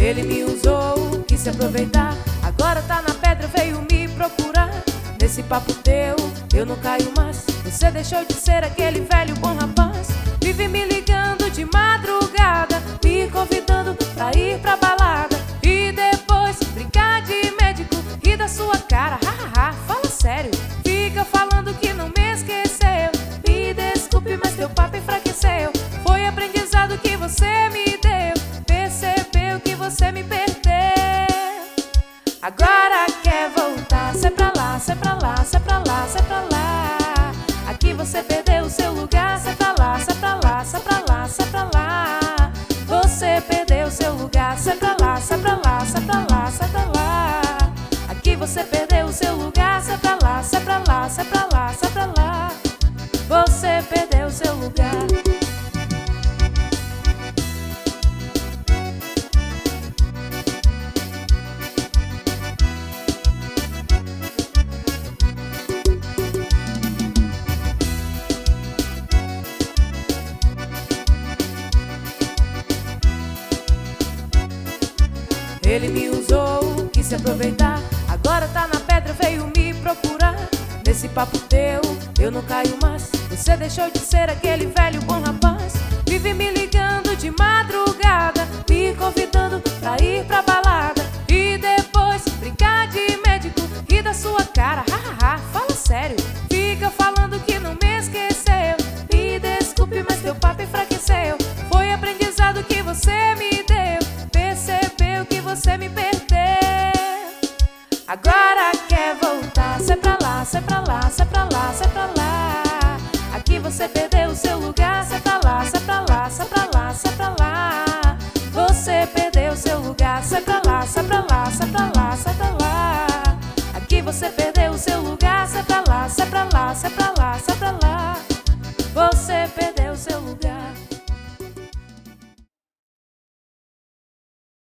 Ele me usou, quis se aproveitar, agora tá na pedra, veio me procurar. Nesse papo teu, eu não caio mais. Você deixou de ser aquele velho bom rapaz. Vive me ligando de madrugada, me convidando pra ir pra balada e depois brincar de médico, rir da sua cara, hahaha, fala sério. Fica falando que não me esqueceu. Me desculpe, mas teu papo enfraqueceu. Foi aprendizado que você me deu, percebeu que você me perdeu. Agora quer voltar, sai pra lá, sai pra lá, sai pra lá, sai pra lá. Aqui você perdeu o seu lugar, sai pra lá, sai pra lá, sai pra lá, sai pra lá. Você perdeu o seu lugar, sai pra lá, sai pra lá, sai pra lá, sai pra lá. Aqui você perdeu o seu lugar, sai pra lá, sai pra lá, sai pra lá, sai pra lá. Você perdeu o seu lugar. Ele me usou, quis se aproveitar, agora tá na pedra, veio me procurar. Nesse papo teu, eu não caio mais. Você deixou de ser aquele velho bom rapaz. Vive me ligando de madrugada, me convidando pra ir pra balada e depois brincar de médico, rir da sua cara, hahaha, fala sério. Fica falando que não me esqueceu. Me desculpe, mas teu papo enfraqueceu. Foi aprendizado que você me deu, percebeu que você me perdeu. Agora quer voltar, sai pra lá, sai pra lá, sai pra lá, sai pra lá. Aqui você perdeu o seu lugar, sai pra lá, sai pra lá, sai pra lá, sai pra lá. Você perdeu o seu lugar, sai pra lá, sai pra lá, sai pra lá, sai pra lá. Aqui você perdeu o seu lugar.